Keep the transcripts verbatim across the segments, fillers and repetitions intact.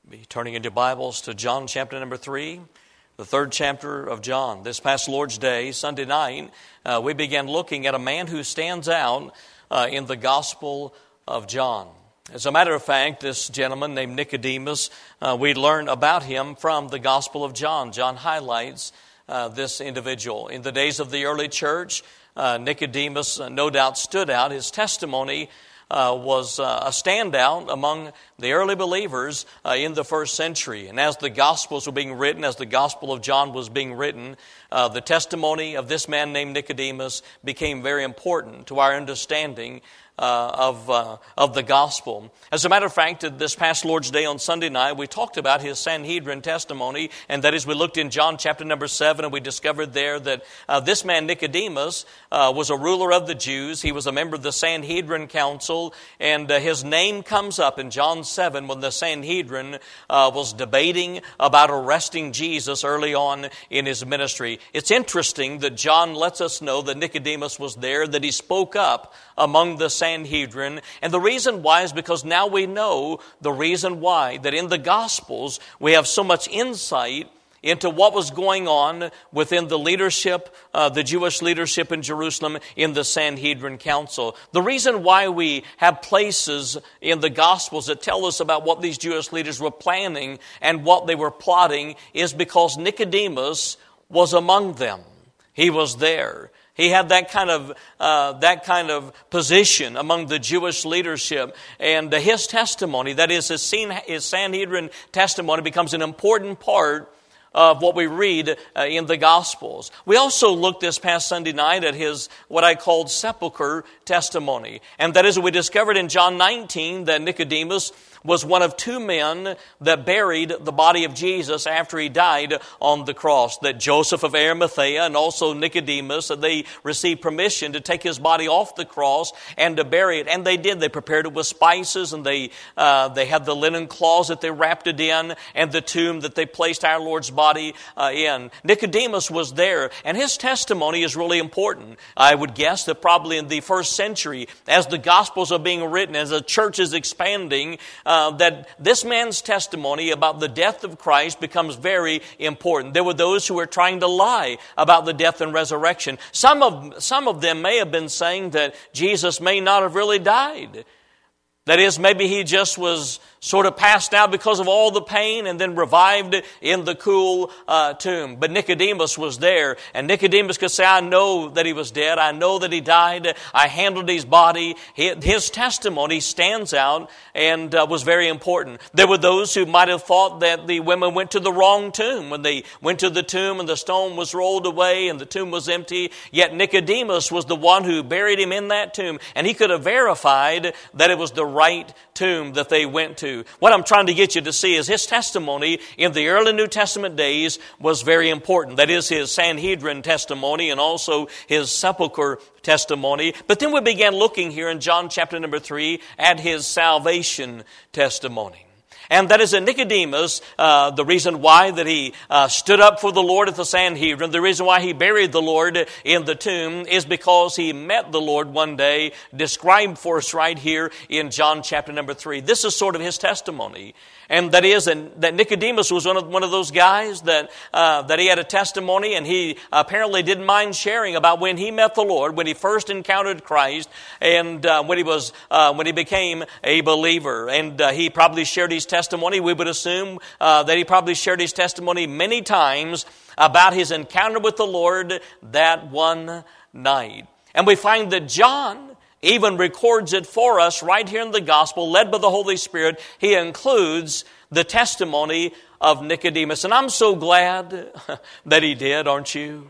Be turning into Bibles to John chapter number three, the third chapter of John. This past Lord's Day, Sunday night, uh, we began looking at a man who stands out uh, in the Gospel of John. As a matter of fact, this gentleman named Nicodemus, uh, we learn about him from the Gospel of John. John highlights uh, this individual. In the days of the early church, uh, Nicodemus uh, no doubt stood out. His testimony Uh, was uh, a standout among the early believers uh, in the first century. And as the Gospels were being written, as the Gospel of John was being written, uh, the testimony of this man named Nicodemus became very important to our understanding Uh, of uh, of the gospel. As a matter of fact, this past Lord's Day on Sunday night, we talked about his Sanhedrin testimony, and that is, we looked in John chapter number seven, and we discovered there that uh, this man Nicodemus uh, was a ruler of the Jews. He was a member of the Sanhedrin council, and uh, his name comes up in John seven when the Sanhedrin uh, was debating about arresting Jesus early on in his ministry. It's interesting that John lets us know that Nicodemus was there, that he spoke up among the Sanhedrin. And the reason why is because now we know the reason why, that in the Gospels we have so much insight into what was going on within the leadership, uh, the Jewish leadership in Jerusalem in the Sanhedrin Council. The reason why we have places in the Gospels that tell us about what these Jewish leaders were planning and what they were plotting is because Nicodemus was among them. He was there. He had that kind of uh, that kind of position among the Jewish leadership, and uh, his testimony, that is, his, his Sanhedrin testimony, becomes an important part of what we read uh, in the Gospels. We also looked this past Sunday night at his, what I called, sepulcher testimony. And that is, we discovered in John nineteen that Nicodemus was one of two men that buried the body of Jesus after he died on the cross. That Joseph of Arimathea and also Nicodemus, that they received permission to take his body off the cross and to bury it. And they did. They prepared it with spices, and they uh, they had the linen closet they wrapped it in, and the tomb that they placed our Lord's body uh, in. Nicodemus was there, and his testimony is really important. I would guess that probably in the first century, as the Gospels are being written, as the church is expanding, Uh, that this man's testimony about the death of Christ becomes very important. There were those who were trying to lie about the death and resurrection. Some of, some of them may have been saying that Jesus may not have really died. That is, maybe he just was sort of passed out because of all the pain and then revived in the cool uh, tomb. But Nicodemus was there, and Nicodemus could say, I know that he was dead. I know that he died. I handled his body. His testimony stands out and uh, was very important. There were those who might have thought that the women went to the wrong tomb when they went to the tomb and the stone was rolled away and the tomb was empty. Yet Nicodemus was the one who buried him in that tomb, and he could have verified that it was the right tomb that they went to. What I'm trying to get you to see is his testimony in the early New Testament days was very important. That is, his Sanhedrin testimony and also his sepulcher testimony. But then we began looking here in John chapter number three at his salvation testimony. And that is that Nicodemus, uh, the reason why that he uh, stood up for the Lord at the Sanhedrin, the reason why he buried the Lord in the tomb is because he met the Lord one day, described for us right here in John chapter number three. This is sort of his testimony. And that is that Nicodemus was one of, one of those guys that uh, that he had a testimony, and he apparently didn't mind sharing about when he met the Lord, when he first encountered Christ, and uh, when he was uh, when he became a believer. And uh, he probably shared his testimony. We would assume uh, that he probably shared his testimony many times about his encounter with the Lord that one night. And we find that John even records it for us right here in the Gospel, led by the Holy Spirit. He includes the testimony of Nicodemus. And I'm so glad that he did, aren't you?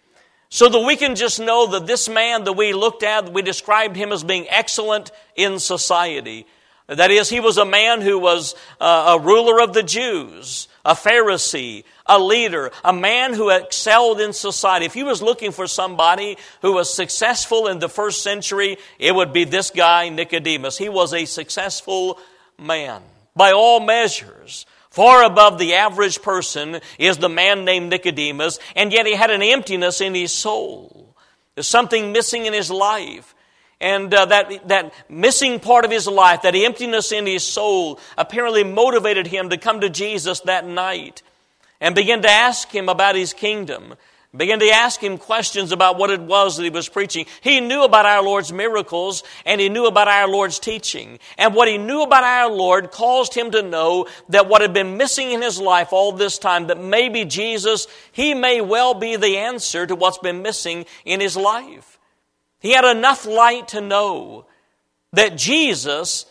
So that we can just know that this man that we looked at, we described him as being excellent in society. That is, he was a man who was uh, a ruler of the Jews, a Pharisee, a leader, a man who excelled in society. If he was looking for somebody who was successful in the first century, it would be this guy, Nicodemus. He was a successful man. By all measures, far above the average person is the man named Nicodemus, and yet he had an emptiness in his soul. There's something missing in his life. And uh, that, that missing part of his life, that emptiness in his soul, apparently motivated him to come to Jesus that night and begin to ask him about his kingdom. Begin to ask him questions about what it was that he was preaching. He knew about our Lord's miracles, and he knew about our Lord's teaching. And what he knew about our Lord caused him to know that what had been missing in his life all this time, that maybe Jesus, he may well be the answer to what's been missing in his life. He had enough light to know that Jesus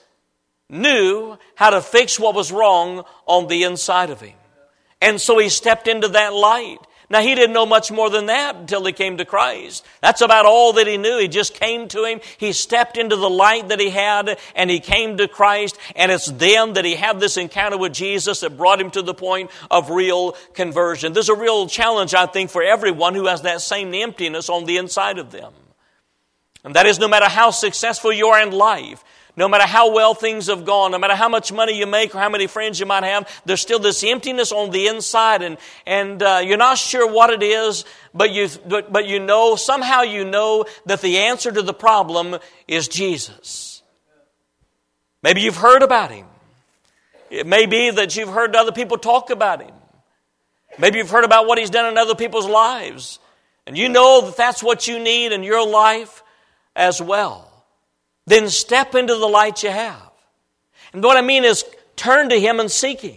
knew how to fix what was wrong on the inside of him. And so he stepped into that light. Now, he didn't know much more than that until he came to Christ. That's about all that he knew. He just came to him. He stepped into the light that he had, and he came to Christ. And it's then that he had this encounter with Jesus that brought him to the point of real conversion. There's a real challenge, I think, for everyone who has that same emptiness on the inside of them. And that is, no matter how successful you are in life, no matter how well things have gone, no matter how much money you make or how many friends you might have, there's still this emptiness on the inside, and and uh, you're not sure what it is, but you but, but you know, somehow you know that the answer to the problem is Jesus. Maybe you've heard about him. It may be that you've heard other people talk about him. Maybe you've heard about what he's done in other people's lives, and you know that that's what you need in your life as well. Then step into the light you have. And what I mean is, turn to him and seek him.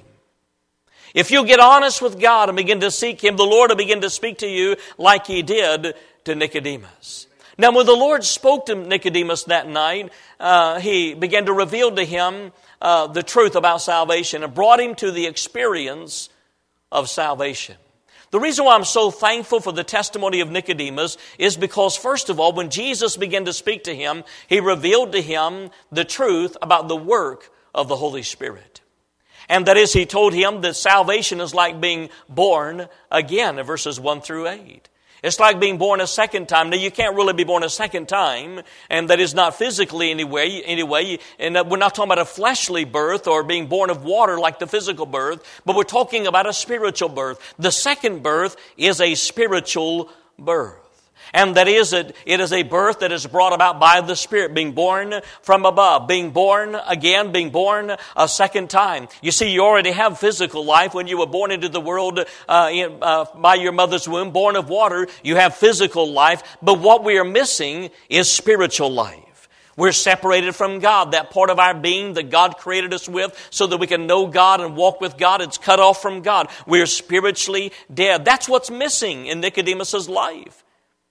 If you get honest with God and begin to seek him, the Lord will begin to speak to you like he did to Nicodemus. Now, when the Lord spoke to Nicodemus that night, uh, he began to reveal to him uh, the truth about salvation and brought him to the experience of salvation. The reason why I'm so thankful for the testimony of Nicodemus is because, first of all, when Jesus began to speak to him, he revealed to him the truth about the work of the Holy Spirit. And that is, he told him that salvation is like being born again in verses one through eight. It's like being born a second time. Now, you can't really be born a second time, and that is not physically anyway. Anyway, and we're not talking about a fleshly birth or being born of water like the physical birth, but we're talking about a spiritual birth. The second birth is a spiritual birth. And that is, it, it is a birth that is brought about by the Spirit, being born from above, being born again, being born a second time. You see, you already have physical life when you were born into the world uh, in, uh, by your mother's womb, born of water. You have physical life, but what we are missing is spiritual life. We're separated from God. That part of our being that God created us with so that we can know God and walk with God, it's cut off from God. We're spiritually dead. That's what's missing in Nicodemus's life.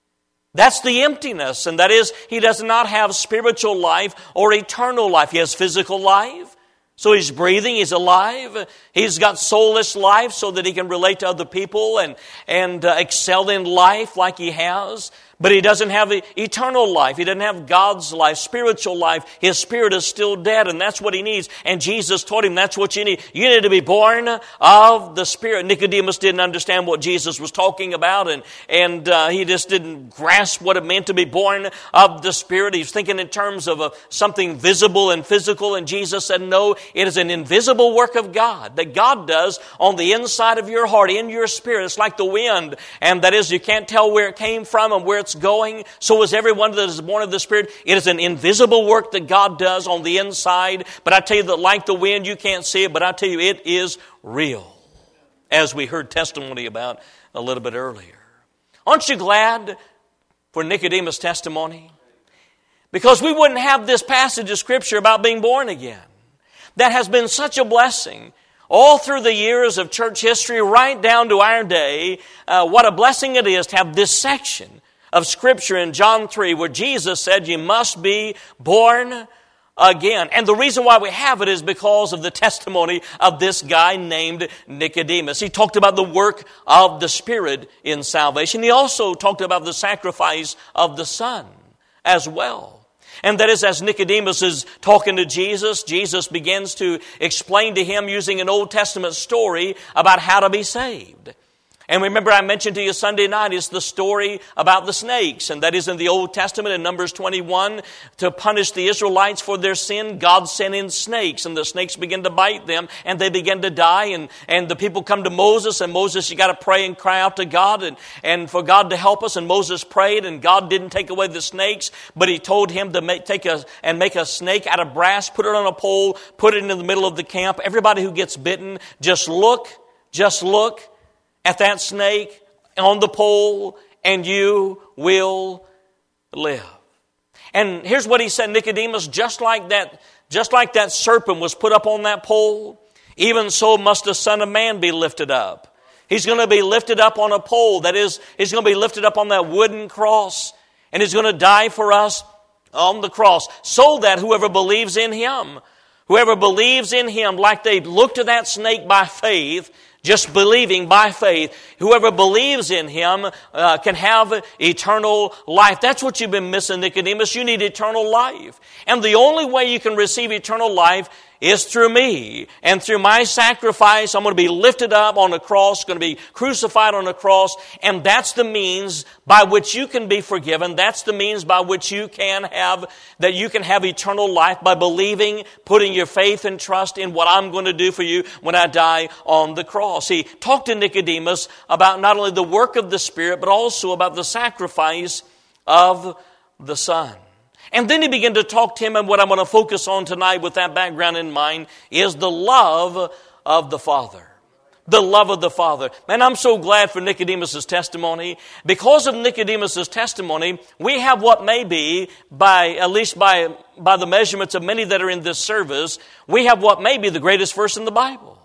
That's the emptiness, and that is, he does not have spiritual life or eternal life. He has physical life, so he's breathing, he's alive. He's got soulless life so that he can relate to other people and, and uh, excel in life like he has. But he doesn't have eternal life. He doesn't have God's life, spiritual life. His spirit is still dead, and that's what he needs. And Jesus taught him that's what you need. You need to be born of the Spirit. Nicodemus didn't understand what Jesus was talking about, and, and uh, he just didn't grasp what it meant to be born of the Spirit. He was thinking in terms of a, something visible and physical, and Jesus said, no, it is an invisible work of God that God does on the inside of your heart, in your spirit. It's like the wind, and that is, you can't tell where it came from and where it's going. So is everyone that is born of the Spirit. It is an invisible work that God does on the inside. But I tell you that like the wind, you can't see it, but I tell you it is real. As we heard testimony about a little bit earlier. Aren't you glad for Nicodemus' testimony? Because we wouldn't have this passage of Scripture about being born again. That has been such a blessing all through the years of church history, right down to our day. Uh, what a blessing it is to have this section of Scripture in John three where Jesus said you must be born again. And the reason why we have it is because of the testimony of this guy named Nicodemus. He talked about the work of the Spirit in salvation. He also talked about the sacrifice of the Son as well. And that is, as Nicodemus is talking to Jesus, Jesus begins to explain to him using an Old Testament story about how to be saved. And remember, I mentioned to you Sunday night is the story about the snakes. And that is in the Old Testament in Numbers twenty-one. To punish the Israelites for their sin, God sent in snakes. And the snakes began to bite them. And they began to die. And, and the people come to Moses. And Moses, you got to pray and cry out to God. And, and for God to help us. And Moses prayed. And God didn't take away the snakes. But he told him to make, take a, and make a snake out of brass. Put it on a pole. Put it in the middle of the camp. Everybody who gets bitten, just look. Just look at that snake on the pole, and you will live. And here's what he said, Nicodemus, just like that, just like that serpent was put up on that pole, even so must the Son of Man be lifted up. He's going to be lifted up on a pole. That is, he's going to be lifted up on that wooden cross, and he's going to die for us on the cross, so that whoever believes in him, whoever believes in him, like they looked to that snake by faith, just believing by faith, whoever believes in him uh, can have eternal life. That's what you've been missing, Nicodemus. You need eternal life. And the only way you can receive eternal life is through me. And through my sacrifice, I'm going to be lifted up on a cross, going to be crucified on a cross. And that's the means by which you can be forgiven. That's the means by which you can have, that you can have eternal life by believing, putting your faith and trust in what I'm going to do for you when I die on the cross. He talked to Nicodemus about not only the work of the Spirit, but also about the sacrifice of the Son. And then he began to talk to him, and what I'm going to focus on tonight with that background in mind is the love of the Father. The love of the Father. Man, I'm so glad for Nicodemus' testimony. Because of Nicodemus' testimony, we have what may be, by at least by, by the measurements of many that are in this service, we have what may be the greatest verse in the Bible.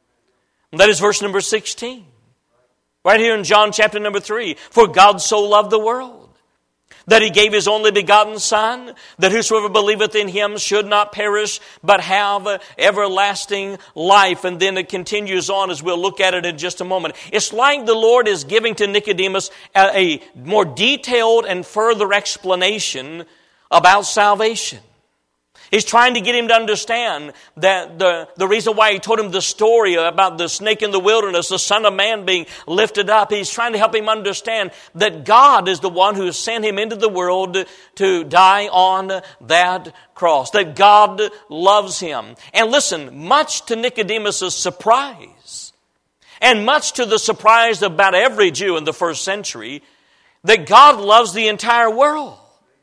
And that is verse number sixteen. Right here in John chapter number three. For God so loved the world, that he gave his only begotten Son, that whosoever believeth in him should not perish, but have everlasting life. And then it continues on as we'll look at it in just a moment. It's like the Lord is giving to Nicodemus a, a more detailed and further explanation about salvation. He's trying to get him to understand that the, the reason why he told him the story about the snake in the wilderness, the Son of Man being lifted up, he's trying to help him understand that God is the one who sent him into the world to die on that cross, that God loves him. And listen, much to Nicodemus' surprise, and much to the surprise of about every Jew in the first century, that God loves the entire world.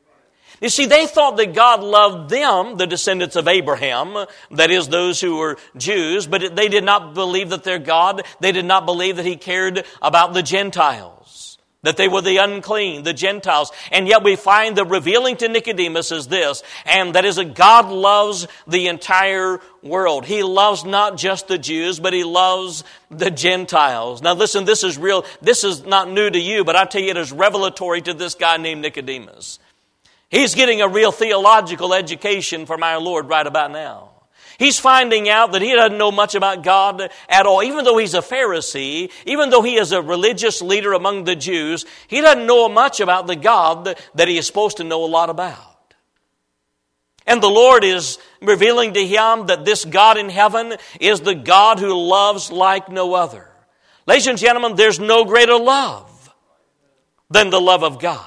You see, they thought that God loved them, the descendants of Abraham, that is, those who were Jews, but they did not believe that they're God. They did not believe that he cared about the Gentiles, that they were the unclean, the Gentiles. And yet we find that revealing to Nicodemus is this, and that is that God loves the entire world. He loves not just the Jews, but he loves the Gentiles. Now listen, this is real. This is not new to you, but I tell you, it is revelatory to this guy named Nicodemus. He's getting a real theological education from our Lord right about now. He's finding out that he doesn't know much about God at all. Even though he's a Pharisee, even though he is a religious leader among the Jews, he doesn't know much about the God that he is supposed to know a lot about. And the Lord is revealing to him that this God in heaven is the God who loves like no other. Ladies and gentlemen, there's no greater love than the love of God.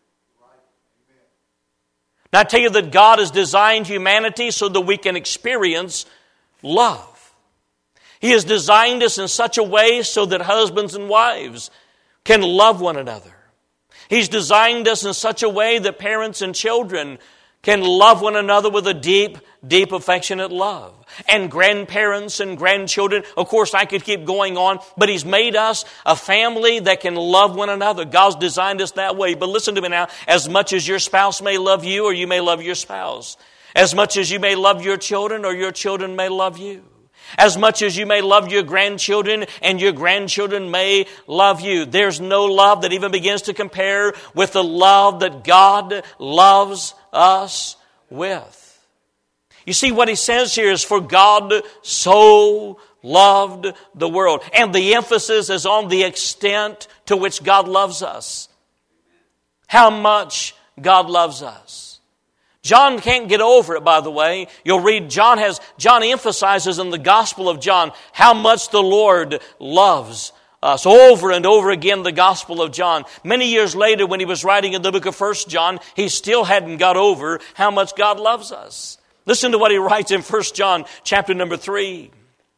Now I tell you that God has designed humanity so that we can experience love. He has designed us in such a way so that husbands and wives can love one another. He's designed us in such a way that parents and children can love one another with a deep, deep, affectionate love. And grandparents and grandchildren, of course, I could keep going on, but He's made us a family that can love one another. God's designed us that way. But listen to me now, as much as your spouse may love you or you may love your spouse, as much as you may love your children or your children may love you, as much as you may love your grandchildren and your grandchildren may love you, there's no love that even begins to compare with the love that God loves us with. You see, what he says here is, for God so loved the world. And the emphasis is on the extent to which God loves us. How much God loves us. John can't get over it, by the way. You'll read, John has, John emphasizes in the Gospel of John how much the Lord loves us over and over again the Gospel of John. Many years later, when he was writing in the book of First John, he still hadn't got over how much God loves us. Listen to what he writes in First John chapter number three.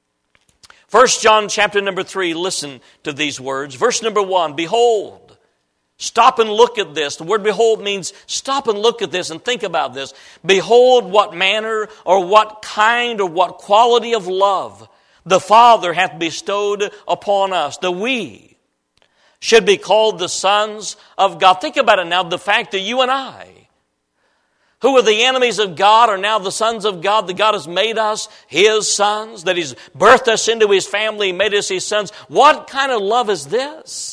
First John chapter number three, listen to these words. Verse number one, behold, stop and look at this. The word behold means stop and look at this and think about this. Behold what manner or what kind or what quality of love the Father hath bestowed upon us, that we should be called the sons of God. Think about it now, the fact that you and I, who are the enemies of God, are now the sons of God, that God has made us His sons, that He's birthed us into His family, made us His sons. What kind of love is this?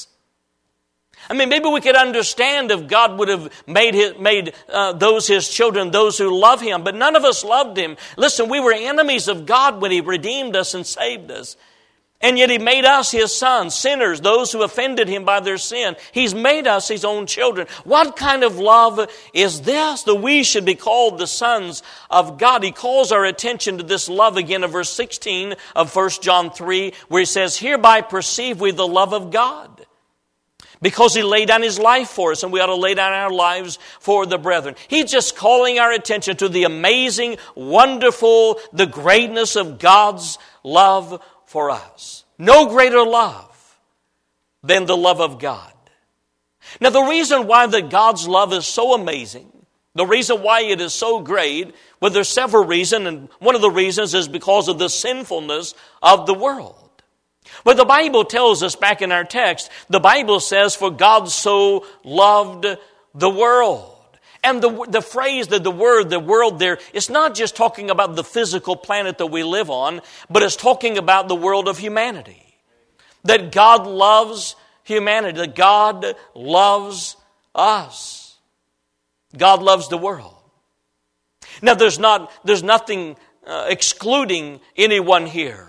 I mean, maybe we could understand if God would have made his, made uh, those His children, those who love Him, but none of us loved Him. Listen, we were enemies of God when He redeemed us and saved us. And yet He made us His sons, sinners, those who offended Him by their sin. He's made us His own children. What kind of love is this, that we should be called the sons of God? He calls our attention to this love again in verse sixteen of First John three, where he says, hereby perceive we the love of God, because He laid down His life for us, and we ought to lay down our lives for the brethren. He's just calling our attention to the amazing, wonderful, the greatness of God's love for us. No greater love than the love of God. Now, the reason why that God's love is so amazing, the reason why it is so great, well, there's several reasons, and one of the reasons is because of the sinfulness of the world. But the Bible tells us back in our text, the Bible says, for God so loved the world. And the, the phrase, that the word, the world there, it's not just talking about the physical planet that we live on, but it's talking about the world of humanity. That God loves humanity, that God loves us. God loves the world. Now, there's not, there's nothing uh, excluding anyone here.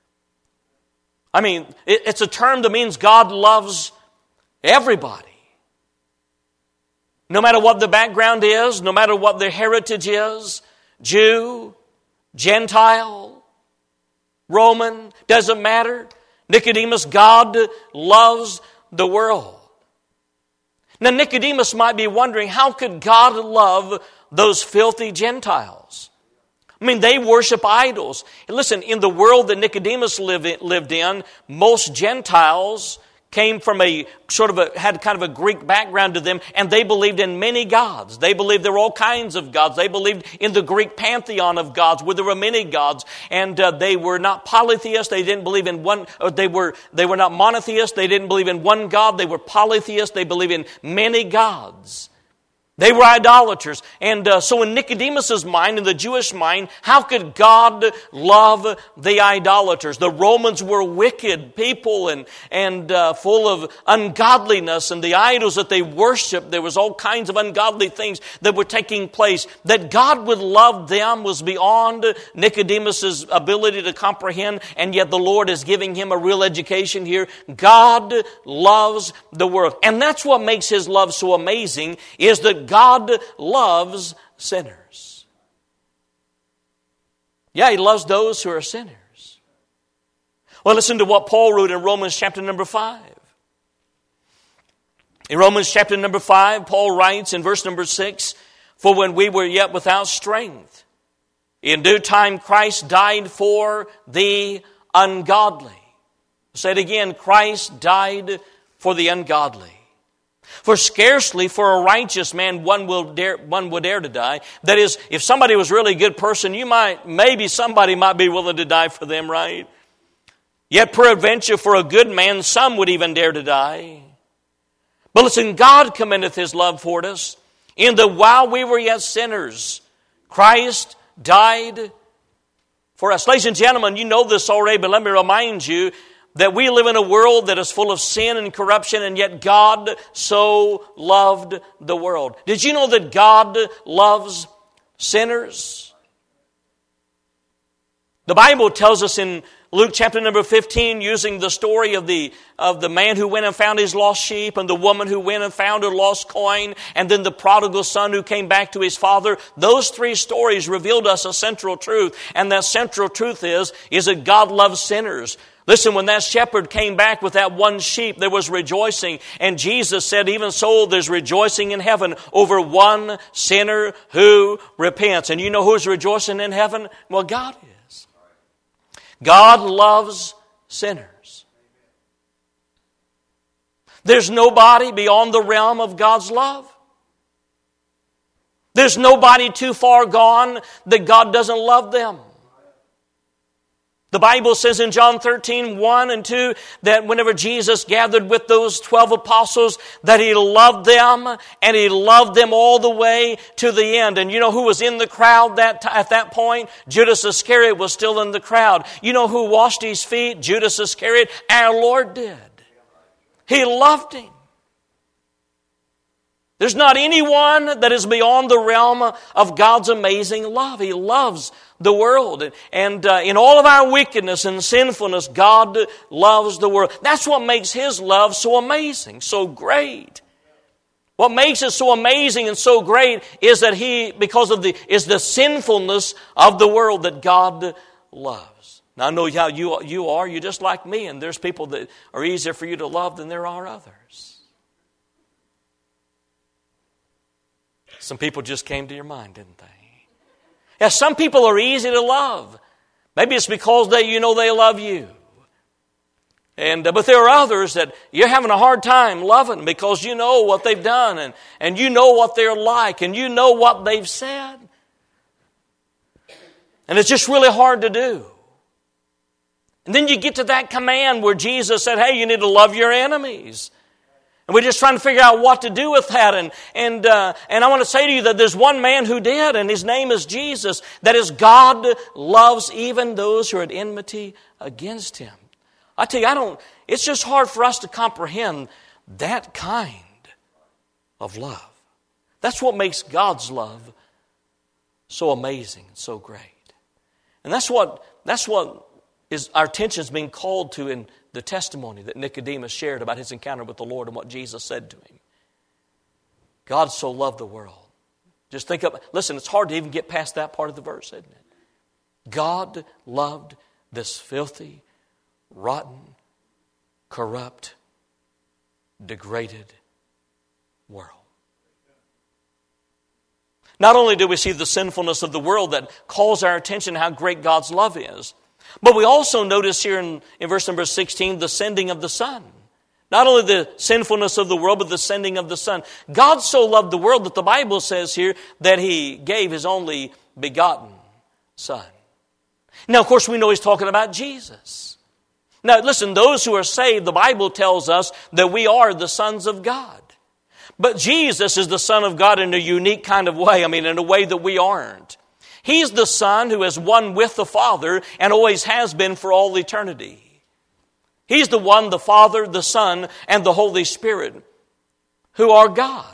I mean, it, it's a term that means God loves everybody. No matter what the background is, no matter what their heritage is, Jew, Gentile, Roman, doesn't matter. Nicodemus, God loves the world. Now, Nicodemus might be wondering, how could God love those filthy Gentiles? I mean, they worship idols. And listen, in the world that Nicodemus lived in, most Gentiles came from a sort of a, had kind of a Greek background to them, and they believed in many gods. They believed there were all kinds of gods. They believed in the Greek pantheon of gods, where there were many gods, and uh, they were not polytheists. They didn't believe in one, or they were they were not monotheists. They didn't believe in one God. They were polytheists. They believed in many gods. They were idolaters. And uh, so in Nicodemus's mind, in the Jewish mind, how could God love the idolaters? The Romans were wicked people and, and uh, full of ungodliness, and the idols that they worshiped, there was all kinds of ungodly things that were taking place. That God would love them was beyond Nicodemus's ability to comprehend, and yet the Lord is giving him a real education here. God loves the world. And that's what makes His love so amazing, is that God loves sinners. Yeah, He loves those who are sinners. Well, listen to what Paul wrote in Romans chapter number five. In Romans chapter number five, Paul writes in verse number six, for when we were yet without strength, in due time Christ died for the ungodly. Say it again, Christ died for the ungodly. For scarcely for a righteous man one will dare, one would dare to die. That is, if somebody was really a good person, you might, maybe somebody might be willing to die for them, right? Yet peradventure for a good man, some would even dare to die. But listen, God commendeth His love toward us, in that while we were yet sinners, Christ died for us. Ladies and gentlemen, you know this already, but let me remind you that we live in a world that is full of sin and corruption, and yet God so loved the world. Did you know that God loves sinners? The Bible tells us in Luke chapter number fifteen, using the story of the of the man who went and found his lost sheep, and the woman who went and found her lost coin, and then the prodigal son who came back to his father. Those three stories revealed us a central truth, and that central truth is, is that God loves sinners. Listen, when that shepherd came back with that one sheep, there was rejoicing. And Jesus said, even so, there's rejoicing in heaven over one sinner who repents. And you know who's rejoicing in heaven? Well, God is. God loves sinners. There's nobody beyond the realm of God's love. There's nobody too far gone that God doesn't love them. The Bible says in John thirteen, one and two, that whenever Jesus gathered with those twelve apostles, that He loved them, and He loved them all the way to the end. And you know who was in the crowd that t- at that point? Judas Iscariot was still in the crowd. You know who washed His feet? Judas Iscariot. Our Lord did. He loved him. There's not anyone that is beyond the realm of God's amazing love. He loves the world. And uh, in all of our wickedness and sinfulness, God loves the world. That's what makes His love so amazing, so great. What makes it so amazing and so great is that He, because of the, is the sinfulness of the world that God loves. Now, I know how you, you are. You're just like me, and there's people that are easier for you to love than there are others. Some people just came to your mind, didn't they? Yeah, some people are easy to love. Maybe it's because they, you know they love you. And uh, but there are others that you're having a hard time loving because you know what they've done and, and you know what they're like and you know what they've said. And it's just really hard to do. And then you get to that command where Jesus said, hey, you need to love your enemies. And we're just trying to figure out what to do with that. And and uh, and I want to say to you that there's one man who did, and His name is Jesus. That is, God loves even those who are at enmity against Him. I tell you, I don't. It's just hard for us to comprehend that kind of love. That's what makes God's love so amazing, so great. And that's what that's what is our attention is being called to in the testimony that Nicodemus shared about his encounter with the Lord and what Jesus said to him. God so loved the world. Just think of, listen, it's hard to even get past that part of the verse, isn't it? God loved this filthy, rotten, corrupt, degraded world. Not only do we see the sinfulness of the world that calls our attention how great God's love is, but we also notice here in, in verse number sixteen, the sending of the Son. Not only the sinfulness of the world, but the sending of the Son. God so loved the world that the Bible says here that He gave His only begotten Son. Now, of course, we know He's talking about Jesus. Now, listen, those who are saved, the Bible tells us that we are the sons of God. But Jesus is the Son of God in a unique kind of way. I mean, in a way that we aren't. He's the Son who is one with the Father and always has been for all eternity. He's the one, the Father, the Son, and the Holy Spirit, who are God.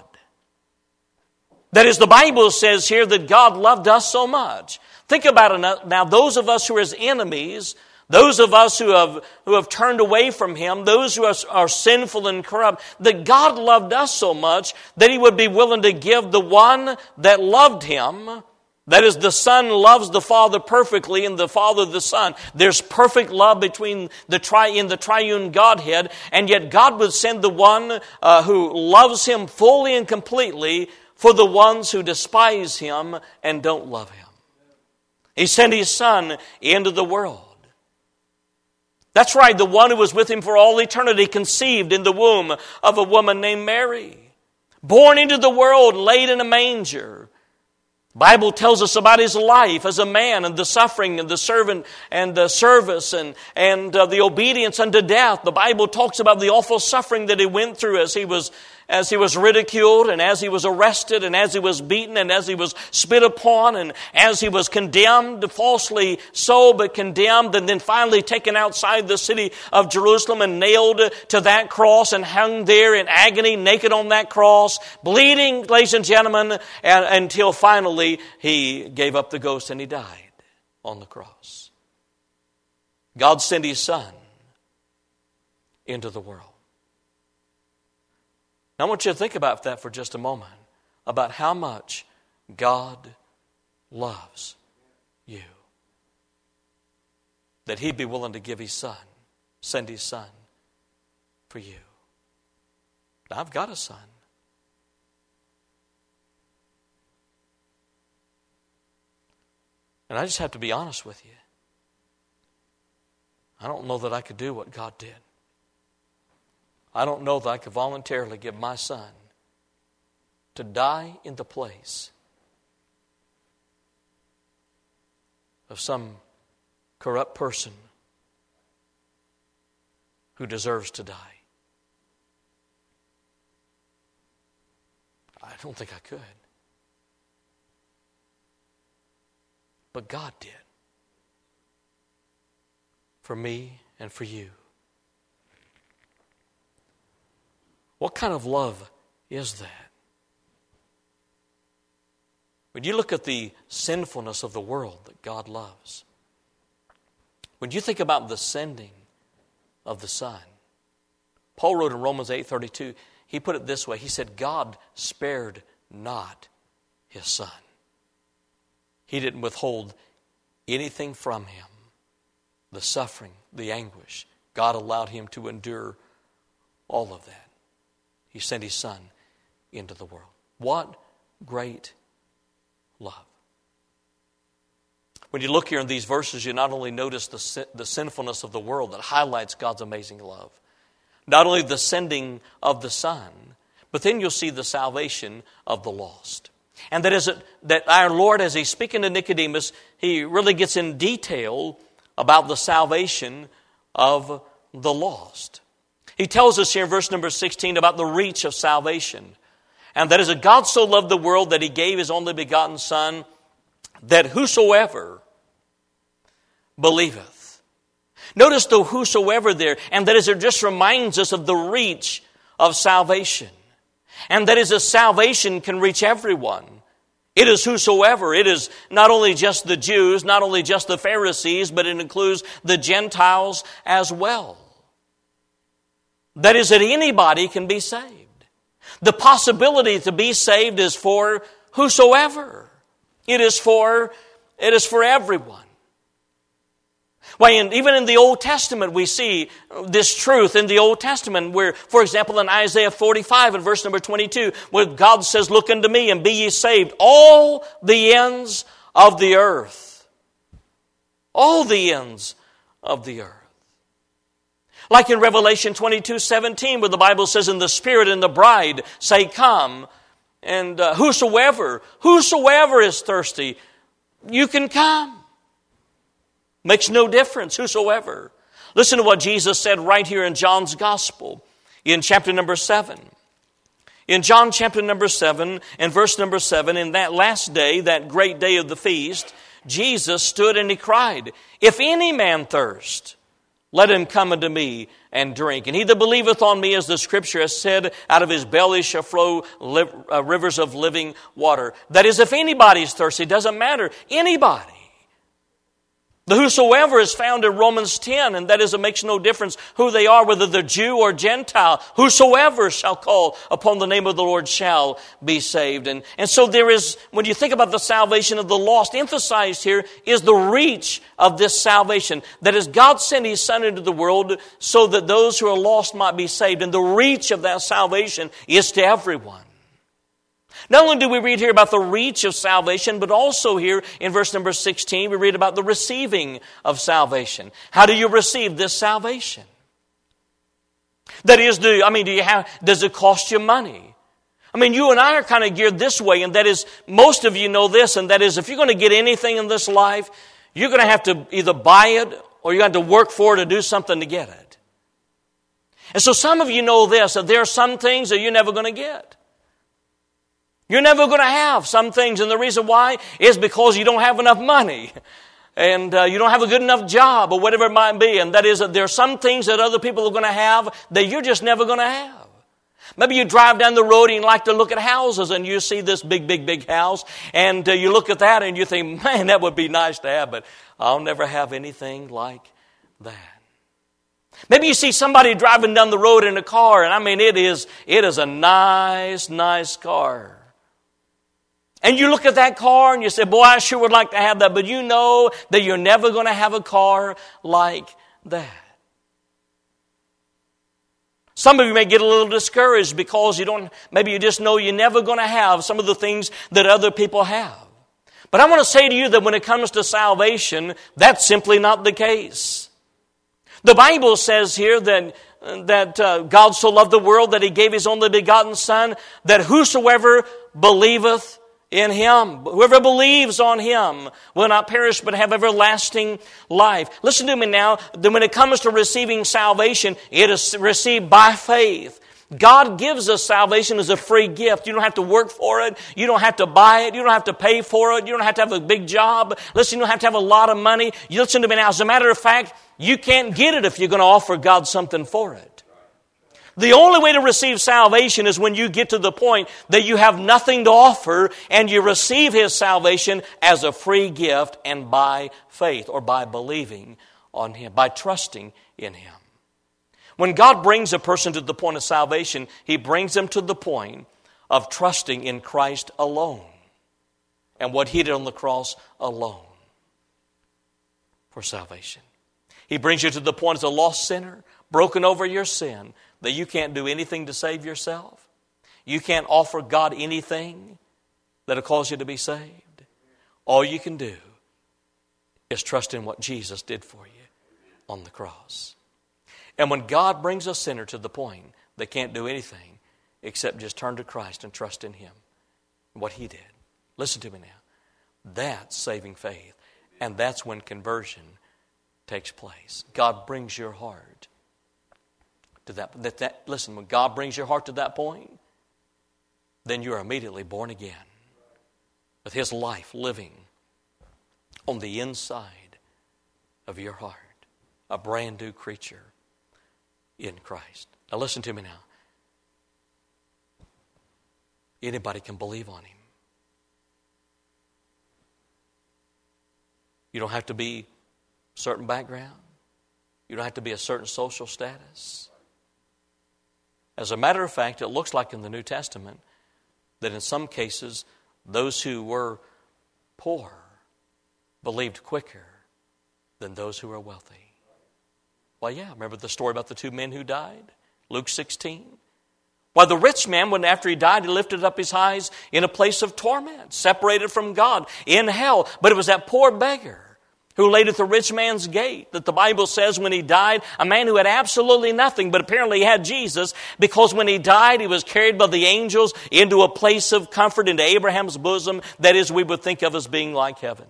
That is, the Bible says here that God loved us so much. Think about it now. Those of us who are His enemies, those of us who have who have turned away from Him, those who are, are sinful and corrupt, that God loved us so much that He would be willing to give the one that loved Him. That is, the Son loves the Father perfectly, and the Father the Son. There's perfect love between the tri in the triune Godhead, and yet God would send the one uh, who loves Him fully and completely for the ones who despise Him and don't love Him. He sent His Son into the world. That's right, the one who was with Him for all eternity, conceived in the womb of a woman named Mary, born into the world, laid in a manger. The Bible tells us about His life as a man and the suffering and the servant and the service and, and uh, the obedience unto death. The Bible talks about the awful suffering that He went through as He was as He was ridiculed and as He was arrested and as He was beaten and as He was spit upon and as He was condemned, falsely so, but condemned, and then finally taken outside the city of Jerusalem and nailed to that cross and hung there in agony, naked on that cross, bleeding, ladies and gentlemen, and, until finally He gave up the ghost and He died on the cross. God sent His Son into the world. Now, I want you to think about that for just a moment, about how much God loves you. That He'd be willing to give His Son send His Son for you. Now, I've got a son. And I just have to be honest with you. I don't know that I could do what God did. I don't know that I could voluntarily give my son to die in the place of some corrupt person who deserves to die. I don't think I could. But God did. For me and for you. What kind of love is that? When you look at the sinfulness of the world that God loves, when you think about the sending of the Son, Paul wrote in Romans eight thirty-two, he put it this way, he said, God spared not His Son. He didn't withhold anything from Him. The suffering, the anguish, God allowed Him to endure all of that. He sent His Son into the world. What great love. When you look here in these verses, you not only notice the, the sinfulness of the world that highlights God's amazing love, not only the sending of the Son, but then you'll see the salvation of the lost. And that is it, that our Lord, as He's speaking to Nicodemus, He really gets in detail about the salvation of the lost. He tells us here in verse number sixteen about the reach of salvation. And that is that God so loved the world that He gave His only begotten Son, that whosoever believeth. Notice the whosoever there, and that is it just reminds us of the reach of salvation. And that is that salvation can reach everyone. It is whosoever. It is not only just the Jews, not only just the Pharisees, but it includes the Gentiles as well. That is that anybody can be saved. The possibility to be saved is for whosoever. It is for, it is for everyone. Why, in, even in the Old Testament, we see this truth in the Old Testament where, for example, in Isaiah forty-five and verse number twenty-two, where God says, look unto me and be ye saved, all the ends of the earth. All the ends of the earth. Like in Revelation twenty-two seventeen, where the Bible says, and the Spirit and the bride say, come. And uh, whosoever, whosoever is thirsty, you can come. Makes no difference, whosoever. Listen to what Jesus said right here in John's Gospel, in chapter number seven. In John chapter number seven, and verse number seven, in that last day, that great day of the feast, Jesus stood and He cried, if any man thirst, let him come unto me and drink. And he that believeth on me, as the Scripture has said, out of his belly shall flow li- uh, rivers of living water. That is, if anybody's thirsty, it doesn't matter, anybody. The whosoever is found in Romans ten, and that is, it makes no difference who they are, whether they're Jew or Gentile. Whosoever shall call upon the name of the Lord shall be saved. And, and so there is, when you think about the salvation of the lost, emphasized here is the reach of this salvation. That is, God sent His Son into the world so that those who are lost might be saved. And the reach of that salvation is to everyone. Not only do we read here about the reach of salvation, but also here in verse number sixteen, we read about the receiving of salvation. How do you receive this salvation? That is, do I mean, do you have? Does it cost you money? I mean, you and I are kind of geared this way, and that is, most of you know this, and that is, if you're going to get anything in this life, you're going to have to either buy it or you're going to have to work for it or do something to get it. And so some of you know this, that there are some things that you're never going to get. You're never going to have some things, and the reason why is because you don't have enough money, and uh, you don't have a good enough job, or whatever it might be. And that is that there are some things that other people are going to have that you're just never going to have. Maybe you drive down the road and you like to look at houses, and you see this big, big, big house, and uh, you look at that and you think, man, that would be nice to have, but I'll never have anything like that. Maybe you see somebody driving down the road in a car, and I mean, it is it is a nice, nice car. And you look at that car and you say, boy, I sure would like to have that. But you know that you're never going to have a car like that. Some of you may get a little discouraged because you don't, maybe you just know you're never going to have some of the things that other people have. But I want to say to you that when it comes to salvation, that's simply not the case. The Bible says here that, that uh, God so loved the world that He gave His only begotten Son, that whosoever believeth in Him, whoever believes on Him, will not perish but have everlasting life. Listen to me now, that when it comes to receiving salvation, it is received by faith. God gives us salvation as a free gift. You don't have to work for it. You don't have to buy it. You don't have to pay for it. You don't have to have a big job. Listen, you don't have to have a lot of money. You listen to me now. As a matter of fact, you can't get it if you're going to offer God something for it. The only way to receive salvation is when you get to the point that you have nothing to offer and you receive His salvation as a free gift and by faith or by believing on Him, by trusting in Him. When God brings a person to the point of salvation, He brings them to the point of trusting in Christ alone and what He did on the cross alone for salvation. He brings you to the point as a lost sinner, broken over your sin, that you can't do anything to save yourself. You can't offer God anything that'll cause you to be saved. All you can do is trust in what Jesus did for you on the cross. And when God brings a sinner to the point they can't do anything except just turn to Christ and trust in Him, what He did. Listen to me now. That's saving faith. And that's when conversion takes place. God brings your heart to that, that, that. Listen, when God brings your heart to that point, then you're immediately born again with His life living on the inside of your heart. A brand new creature in Christ. Now listen to me now. Anybody can believe on Him. You don't have to be a certain background. You don't have to be a certain social status. As a matter of fact, it looks like in the New Testament that in some cases those who were poor believed quicker than those who were wealthy. Well, yeah, remember the story about the two men who died? Luke sixteen. Why, the rich man, when after he died, he lifted up his eyes in a place of torment, separated from God, in hell. But it was that poor beggar who laid at the rich man's gate that the Bible says when he died, a man who had absolutely nothing, but apparently he had Jesus, because when he died, he was carried by the angels into a place of comfort, into Abraham's bosom, that is, we would think of as being like heaven.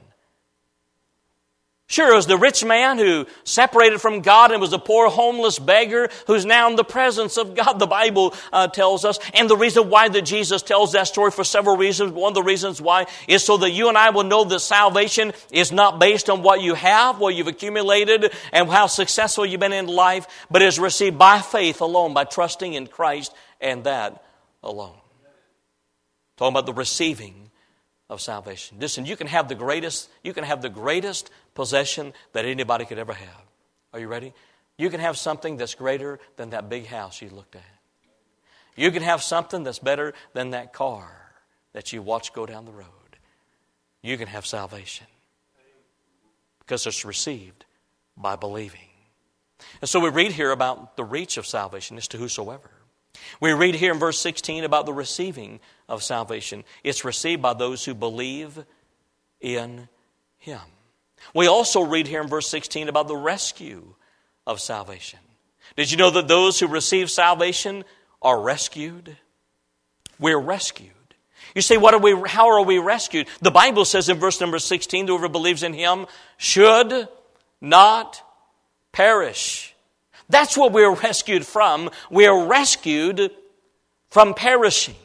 Sure, it was the rich man who separated from God and was a poor homeless beggar who's now in the presence of God, the Bible uh, tells us. And the reason why that Jesus tells that story for several reasons. One of the reasons why is so that you and I will know that salvation is not based on what you have, what you've accumulated, and how successful you've been in life, but is received by faith alone, by trusting in Christ and that alone. Talking about the receiving of salvation. Listen, you can have the greatest, you can have the greatest possession that anybody could ever have. Are you ready? You can have something that's greater than that big house you looked at. You can have something that's better than that car that you watch go down the road. You can have salvation because it's received by believing. And so we read here about the reach of salvation is to whosoever. We read here in verse sixteen about the receiving of salvation. It's received by those who believe in Him. We also read here in verse sixteen about the rescue of salvation. Did you know that those who receive salvation are rescued? We're rescued. You say, what are we? How are we rescued? The Bible says in verse number sixteen, whoever believes in Him should not perish. That's what we're rescued from. We're rescued from perishing.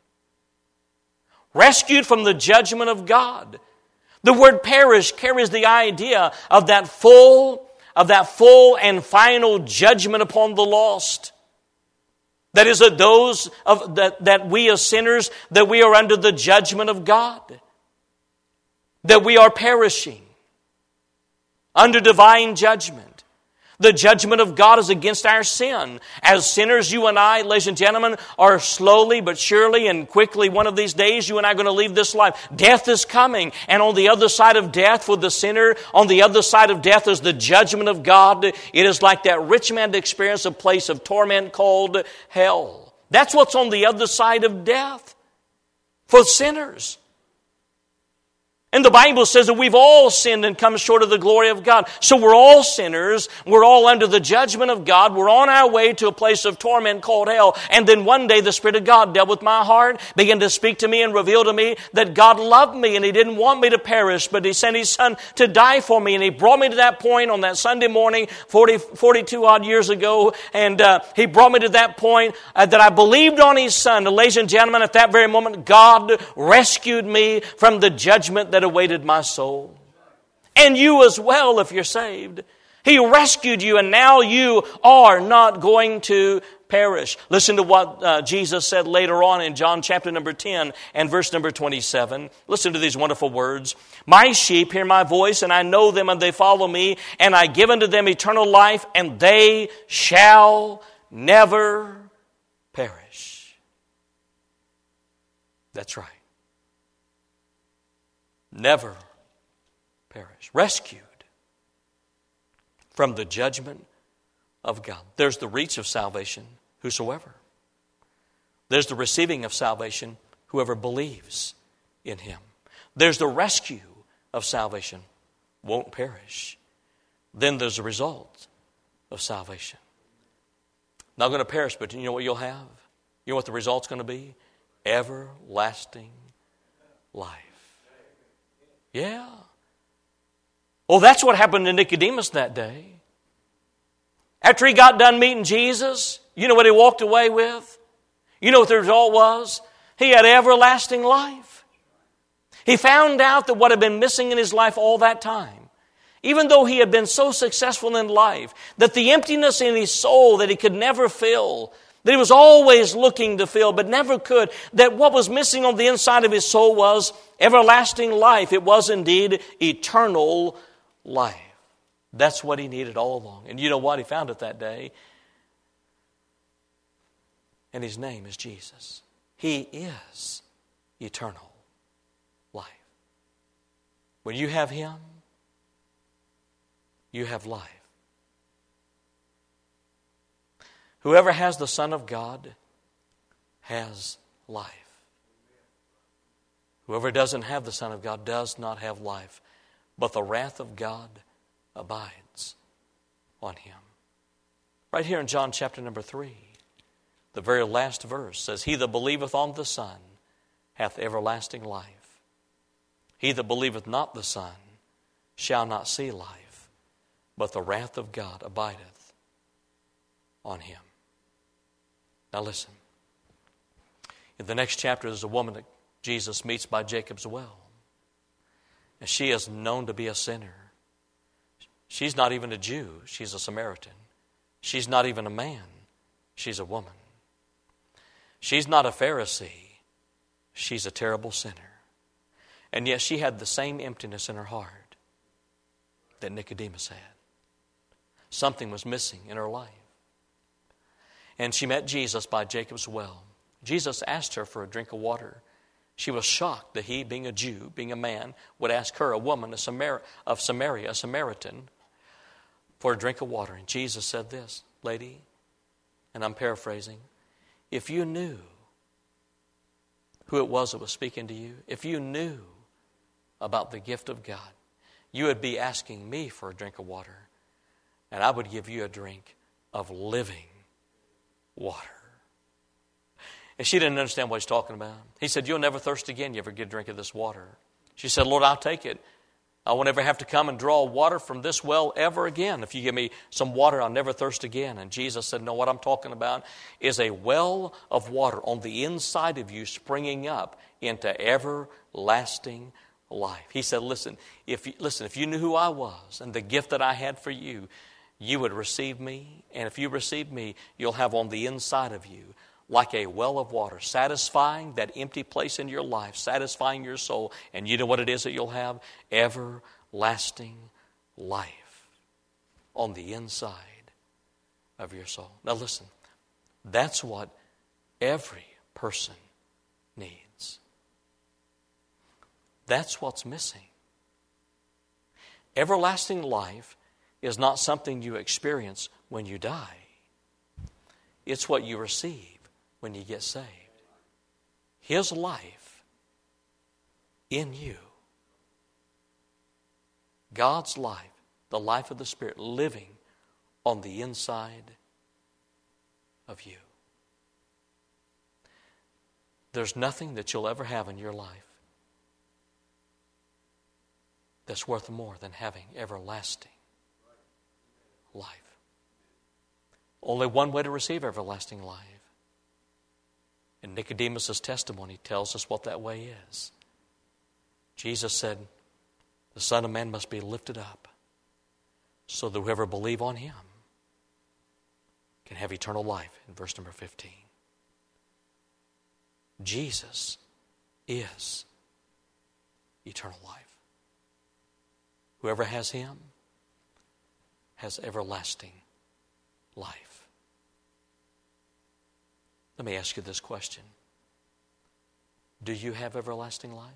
Rescued from the judgment of God. The word perish carries the idea of that full, of that full and final judgment upon the lost. That is, that those of that, that we as sinners, that we are under the judgment of God. That we are perishing under divine judgment. The judgment of God is against our sin. As sinners, you and I, ladies and gentlemen, are slowly but surely and quickly, one of these days, you and I are going to leave this life. Death is coming. And on the other side of death, for the sinner, on the other side of death is the judgment of God. It is like that rich man to experience a place of torment called hell. That's what's on the other side of death for sinners. And the Bible says that we've all sinned and come short of the glory of God. So we're all sinners. We're all under the judgment of God. We're on our way to a place of torment called hell. And then one day the Spirit of God dealt with my heart, began to speak to me and reveal to me that God loved me and He didn't want me to perish, but He sent His Son to die for me. And He brought me to that point on that Sunday morning, forty, forty-two odd years ago. And uh, He brought me to that point uh, that I believed on His Son. And ladies and gentlemen, at that very moment, God rescued me from the judgment that awaited my soul. And you as well, if you're saved. He rescued you, and now you are not going to perish. Listen to what uh, Jesus said later on in John chapter number ten and verse number twenty-seven. Listen to these wonderful words. My sheep hear my voice, and I know them, and they follow me, and I give unto them eternal life, and they shall never perish. That's right. Never perish. Rescued from the judgment of God. There's the reach of salvation, whosoever. There's the receiving of salvation, whoever believes in Him. There's the rescue of salvation, won't perish. Then there's the result of salvation. Not going to perish, but you know what you'll have? You know what the result's going to be? Everlasting life. Yeah. Oh, that's what happened to Nicodemus that day. After he got done meeting Jesus, you know what he walked away with? You know what the result was? He had everlasting life. He found out that what had been missing in his life all that time, even though he had been so successful in life, that the emptiness in his soul that he could never fill, that he was always looking to fill but never could, that what was missing on the inside of his soul was everlasting life. It was indeed eternal life. That's what he needed all along. And you know what? He found it that day. And His name is Jesus. He is eternal life. When you have Him, you have life. Whoever has the Son of God has life. Whoever doesn't have the Son of God does not have life, but the wrath of God abides on him. Right here in John chapter number three, the very last verse says, He that believeth on the Son hath everlasting life. He that believeth not the Son shall not see life, but the wrath of God abideth on him. Now listen. In the next chapter, there's a woman that Jesus meets by Jacob's well. And she is known to be a sinner. She's not even a Jew. She's a Samaritan. She's not even a man. She's a woman. She's not a Pharisee. She's a terrible sinner. And yet she had the same emptiness in her heart that Nicodemus had. Something was missing in her life. And she met Jesus by Jacob's well. Jesus asked her for a drink of water. She was shocked that he, being a Jew, being a man, would ask her, a woman a Samar- of Samaria, a Samaritan, for a drink of water. And Jesus said this, lady, and I'm paraphrasing, if you knew who it was that was speaking to you, if you knew about the gift of God, you would be asking me for a drink of water, and I would give you a drink of living water. And she didn't understand what he's talking about. He said, you'll never thirst again. You ever get a drink of this water? She said, Lord, I'll take it. I won't ever have to come and draw water from this well ever again. If you give me some water, I'll never thirst again. And Jesus said, no, what I'm talking about is a well of water on the inside of you springing up into everlasting life. He said, listen, if you, listen, if you knew who I was and the gift that I had for you, you would receive me. And if you receive me, you'll have on the inside of you like a well of water, satisfying that empty place in your life, satisfying your soul. And you know what it is that you'll have? Everlasting life. on the inside of your soul. Now listen, that's what every person needs. That's what's missing. Everlasting life is not something you experience when you die. It's what you receive when you get saved. His life in you. God's life, the life of the Spirit, living on the inside of you. There's nothing that you'll ever have in your life that's worth more than having everlasting life. Only one way to receive everlasting life. And Nicodemus' testimony tells us what that way is. Jesus said, the Son of Man must be lifted up so that whoever believes on Him can have eternal life, in verse number fifteen. Jesus is eternal life. Whoever has Him has everlasting life. Let me ask you this question. Do you have everlasting life?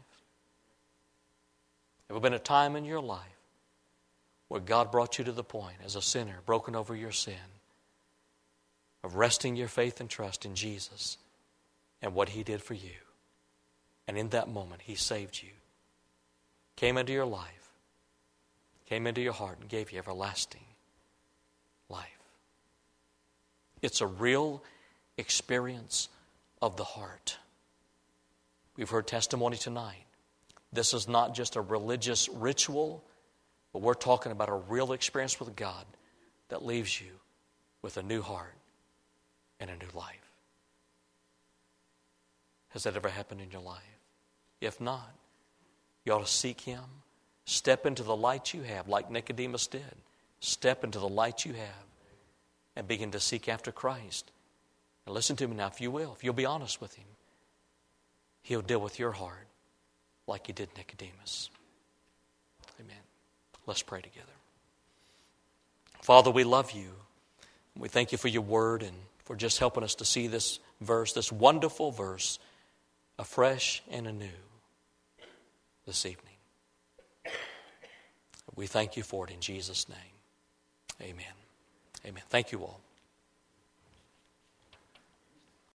Have there been a time in your life where God brought you to the point as a sinner, broken over your sin, of resting your faith and trust in Jesus and what He did for you? And in that moment, He saved you, came into your life, came into your heart, and gave you everlasting life. It's a real experience of the heart. We've heard testimony tonight. This is not just a religious ritual, but we're talking about a real experience with God that leaves you with a new heart and a new life. Has that ever happened in your life? If not, you ought to seek Him. Step into the light you have, like Nicodemus did. Step into the light you have and begin to seek after Christ. And listen to me now, if you will, if you'll be honest with Him, He'll deal with your heart like He did Nicodemus. Amen. Let's pray together. Father, we love You. We thank You for Your word and for just helping us to see this verse, this wonderful verse, afresh and anew this evening. We thank You for it in Jesus' name. Amen. Amen. Thank you all.